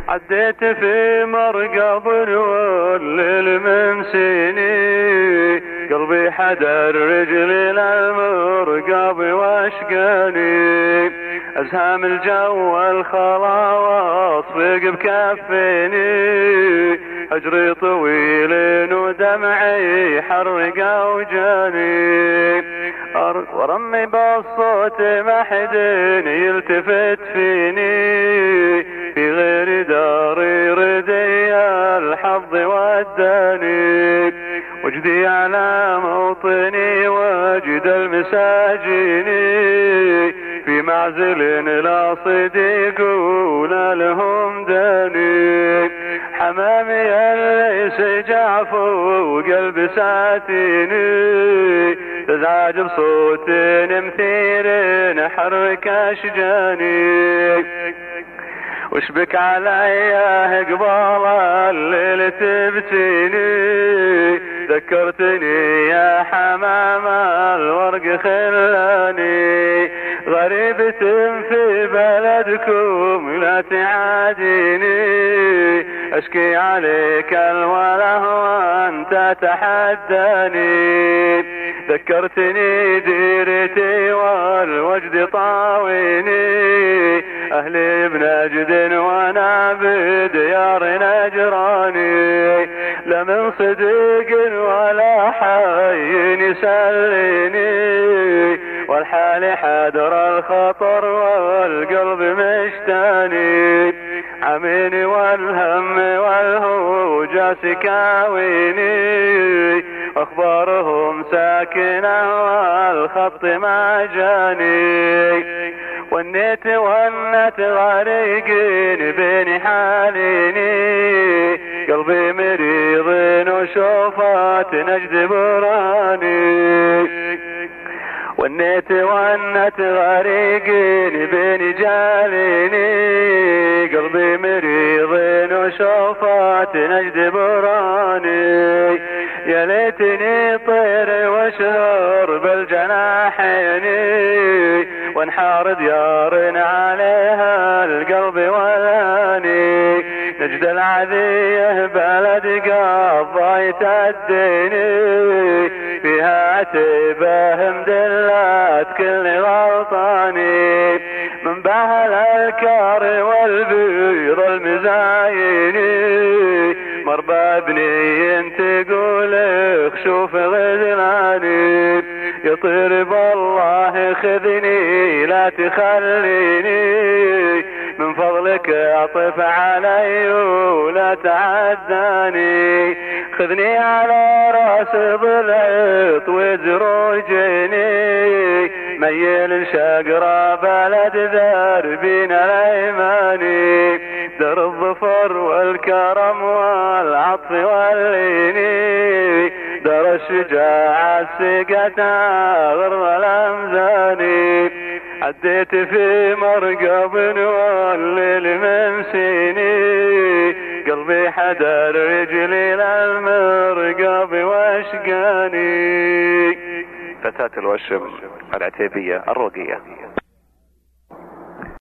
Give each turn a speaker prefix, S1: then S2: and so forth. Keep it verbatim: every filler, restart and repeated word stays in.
S1: عديت في مرقب والليل ممسيني، قلبي حدر رجلي للمرقب واشقاني، ازهام الجو الخلاص فيق بكفيني، هجري طويل ودمعي حرق وجاني، ورمي بالصوت ما حد يلتفت فيني، في غير داري ردي الحظ وداني، وجدي على موطني وجد المساجين، في معزل لا صديق ولا لهم داني، حمامي ليس جعف وقلب ساتيني، تزعج بصوت مثير حرك اشجاني، وشبك علي قبال الليل تبتيني، ذكرتني يا حمام الورق خلاني، غريبة في بلدكم لا تعاديني، اشكي عليك الوله وانت تحداني، ذكرتني ديرتي والوجد طاويني، اهلي بنجد وانا بديار نجراني، لمن صديق ولا حي يسليني، والحال حدر الخطر والقلب مشتاني، عميني والهم والهوجة سكاويني، اخبارهم ساكنة والخط ما جاني، والنيت والنت غريقين بين حاليني، قلبي مريض وشوفات نجد براني، والنيت والنت غريقين بين جاليني، قلبي مريض وشوفات نجد براني، يا ليتني طير واشهر بالجناحين، وانحار ديار عليها القلب والاني، نجد العذيه بلد قضيت الديني، فيها عتبه مدلات كل غلطاني، من بهل الكار والبيض المزايني، مربى بني تقول اخشوف غزلاني، يطير بالله خذني لا تخليني، من فضلك اعطف علي ولا تعداني، خذني على راس ضلعت وزروجني، ميل شقرة بلد ذربين الايماني، در الظفر والكرم والعطف والليني، در الشجاعة السقتها غر الامزاني، عديت في مرقب والليل ممسيني، قلبي حدر رجلي للمرقب واشقاني.
S2: فتاة الوشم العتيبية الرقية.